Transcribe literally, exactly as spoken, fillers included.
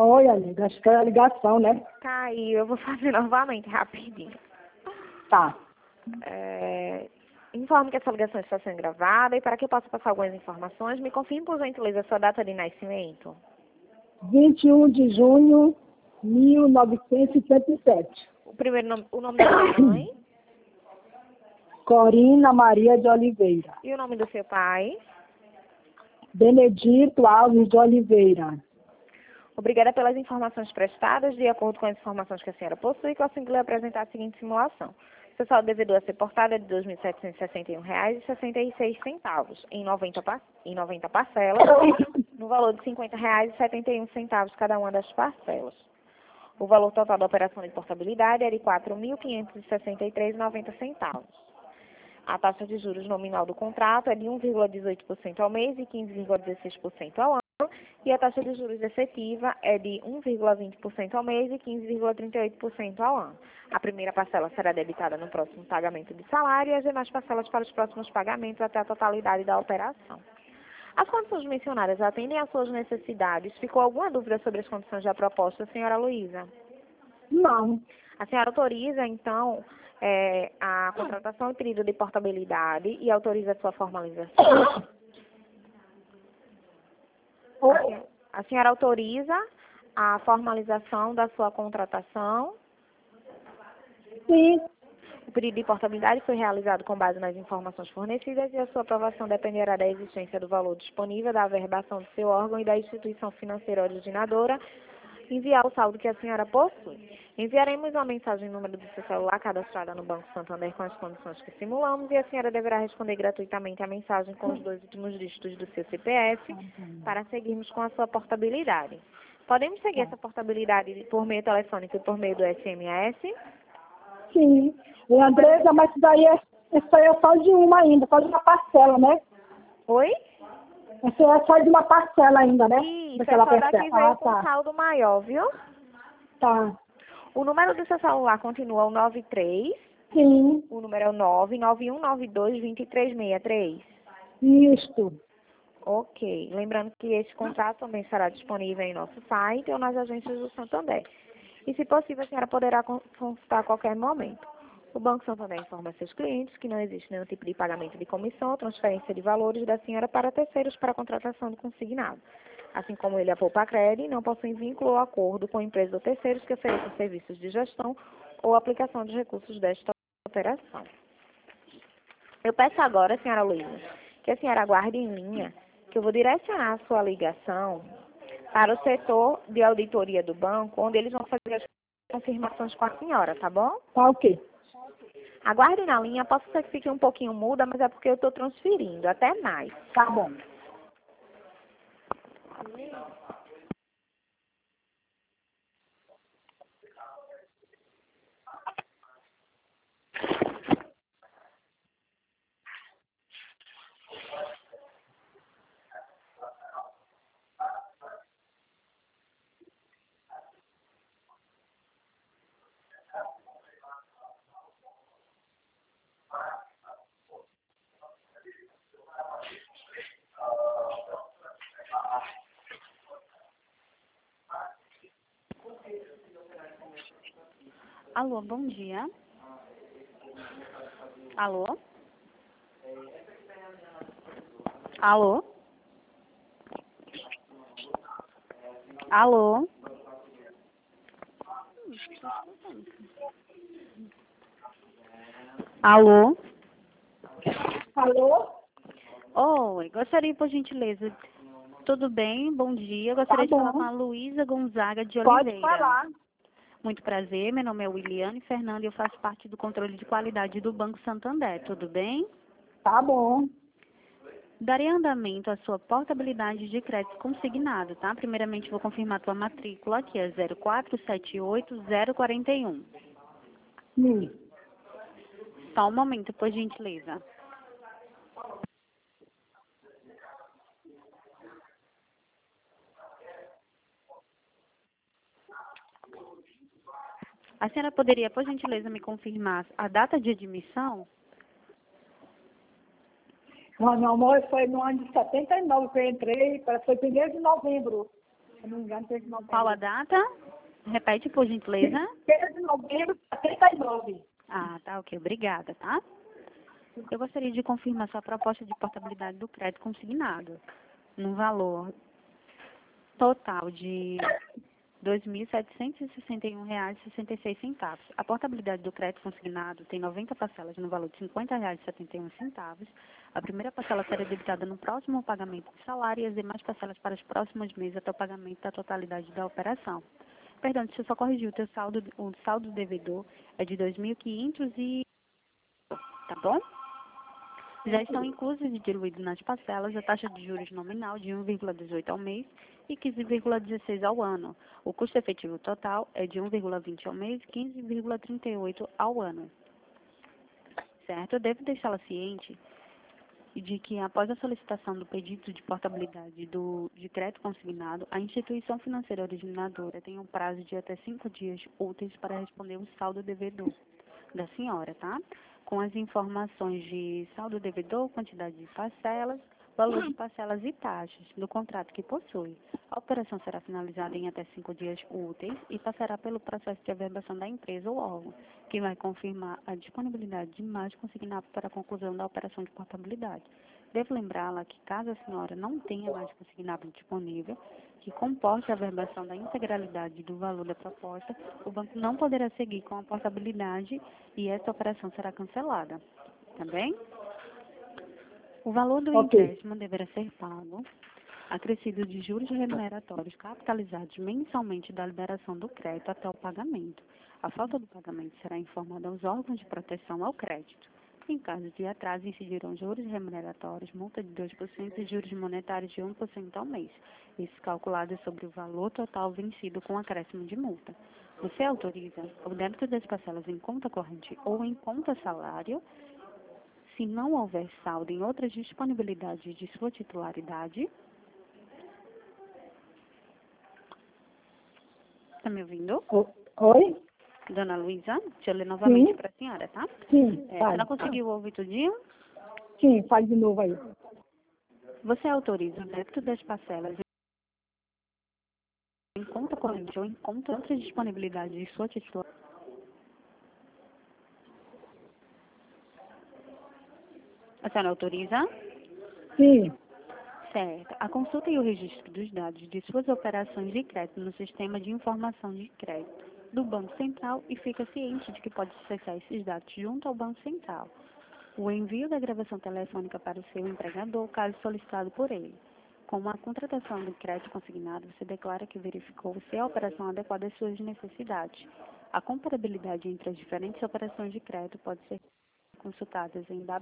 Oi, amiga, acho que é a ligação, né? Tá aí, eu vou fazer novamente, rapidinho. Tá. É, informe que essa ligação está sendo gravada e para que eu possa passar algumas informações, me confirme, por gentileza, a sua data de nascimento. vinte e um de junho de mil novecentos e setenta e sete. O primeiro nome, o nome da sua mãe Corina Maria de Oliveira. e o nome do seu pai. Benedito Alves de Oliveira. Obrigada pelas informações prestadas. De acordo com as informações que a senhora possui, consigo lhe apresentar a seguinte simulação. Seu saldo devedor a ser portado é de dois mil setecentos e sessenta e um reais e sessenta e seis centavos, em noventa, par em noventa parcelas, no valor de cinquenta reais e setenta e um centavos cada uma das parcelas. O valor total da operação de portabilidade é de quatro mil quinhentos e sessenta e três reais e noventa centavos. A taxa de juros nominal do contrato é de um vírgula dezoito por cento ao mês e quinze vírgula dezesseis por cento ao ano, e a taxa de juros efetiva é de um vírgula vinte por cento ao mês e quinze vírgula trinta e oito por cento ao ano. A primeira parcela será debitada no próximo pagamento de salário e as demais parcelas para os próximos pagamentos até a totalidade da operação. As condições mencionadas atendem às suas necessidades. Ficou alguma dúvida sobre as condições da proposta, senhora Luísa? Não. A senhora autoriza, então, é, a contratação e pedido de portabilidade e autoriza a sua formalização? Oi? A senhora autoriza a formalização da sua contratação? Sim. O pedido de portabilidade foi realizado com base nas informações fornecidas e a sua aprovação dependerá da existência do valor disponível, da averbação do seu órgão e da instituição financeira originadora enviar o saldo que a senhora possui. Enviaremos uma mensagem no número do seu celular cadastrada no Banco Santander com as condições que simulamos e a senhora deverá responder gratuitamente a mensagem com os dois últimos dígitos do seu C P F para seguirmos com a sua portabilidade. Podemos seguir essa portabilidade por meio telefônico e por meio do S M S? Sim. E Andresa, mas isso daí é, isso aí é só de uma ainda, só de uma parcela, né? Oi? Isso é só de uma parcela ainda, né? Isso, é Daquela só daqui parcela. veio Ah, com tá. saldo maior, viu? Tá. O número do seu celular continua o nove três, Sim. o número é o nove nove um nove dois dois três seis três. Isto. Ok. Lembrando que esse contrato também será disponível em nosso site ou nas agências do Santander. E, se possível, a senhora poderá consultar a qualquer momento. O Banco Santander informa seus clientes que não existe nenhum tipo de pagamento de comissão ou transferência de valores da senhora para terceiros para a contratação do consignado. Assim como ele, a Poupa Cred, não possui vínculo ou acordo com empresas ou terceiros que ofereçam serviços de gestão ou aplicação de recursos desta operação. Eu peço agora, senhora Luísa, que a senhora aguarde em linha, que eu vou direcionar a sua ligação para o setor de auditoria do banco, onde eles vão fazer as confirmações com a senhora, tá bom? Tá ok. Aguarde na linha, posso ser que fique um pouquinho muda, mas é porque eu estou transferindo, até mais. Tá bom. Alô, bom dia. Alô? Alô? Alô? Alô? Alô? Oi, gostaria, por gentileza, tudo bem? Bom dia. Tá Gostaria de falar com bom. a Luísa Gonzaga de Pode Oliveira. falar. Muito prazer, meu nome é Williane Fernanda e eu faço parte do controle de qualidade do Banco Santander, tudo bem? Tá bom. Darei andamento à sua portabilidade de crédito consignado, tá? Primeiramente vou confirmar a tua matrícula, que é zero quatro sete oito zero quatro um. Sim. Só um momento, por gentileza. A senhora poderia, por gentileza, me confirmar a data de admissão? Não, meu amor, foi no ano de setenta e nove que eu entrei, parece que foi primeiro de novembro. Se não me engano, três de novembro. Qual a data? Repete, por gentileza. três de novembro, setenta e nove. Ah, tá, ok. Obrigada, tá? Eu gostaria de confirmar sua proposta de portabilidade do crédito consignado no valor total de dois mil setecentos e sessenta e um reais e sessenta e seis centavos. A portabilidade do crédito consignado tem noventa parcelas no valor de cinquenta reais e setenta e um centavos. A primeira parcela será debitada no próximo pagamento de salário e as demais parcelas para os próximos meses até o pagamento da totalidade da operação. Perdão, deixa eu só corrigir, o teu saldo, o saldo devedor é de dois mil e quinhentos e... tá bom? Já estão inclusos e diluídos nas parcelas a taxa de juros nominal de um vírgula dezoito ao mês e quinze vírgula dezesseis ao ano. O custo efetivo total é de um vírgula vinte ao mês e quinze vírgula trinta e oito ao ano. Certo? Eu devo deixá-la ciente de que, após a solicitação do pedido de portabilidade do, de crédito consignado, a instituição financeira originadora tem um prazo de até cinco dias úteis para responder o saldo devedor da senhora, tá? Com as informações de saldo devedor, quantidade de parcelas, valor de parcelas e taxas do contrato que possui. A operação será finalizada em até cinco dias úteis e passará pelo processo de averbação da empresa ou órgão, que vai confirmar a disponibilidade de mais consignado para a conclusão da operação de portabilidade. Devo lembrá-la que, caso a senhora não tenha mais consignado disponível, que comporte a averbação da integralidade do valor da proposta, o banco não poderá seguir com a portabilidade e esta operação será cancelada. Tá bem? O valor do Ok. empréstimo deverá ser pago, acrescido de juros remuneratórios capitalizados mensalmente da liberação do crédito até o pagamento. A falta do pagamento será informada aos órgãos de proteção ao crédito. Em caso de atraso, incidirão juros remuneratórios, multa de dois por cento e juros monetários de um por cento ao mês, isso calculado sobre o valor total vencido com acréscimo de multa. Você autoriza o débito das parcelas em conta corrente ou em conta salário, se não houver saldo em outras disponibilidades de sua titularidade. Está me ouvindo? O- Oi? Dona Luísa, deixa eu ler novamente para a senhora, tá? Sim, É, faz. você não conseguiu ouvir tudinho? Sim, faz de novo aí. Você autoriza o débito das parcelas em conta corrente ou em conta outras disponibilidades de sua titularidade? A senhora autoriza? Sim, Certo. A consulta e o registro dos dados de suas operações de crédito no sistema de informação de crédito do Banco Central e fica ciente de que pode acessar esses dados junto ao Banco Central. O envio da gravação telefônica para o seu empregador, caso solicitado por ele. Com a contratação do crédito consignado, você declara que verificou se a operação adequada às suas necessidades. A comparabilidade entre as diferentes operações de crédito pode ser consultada em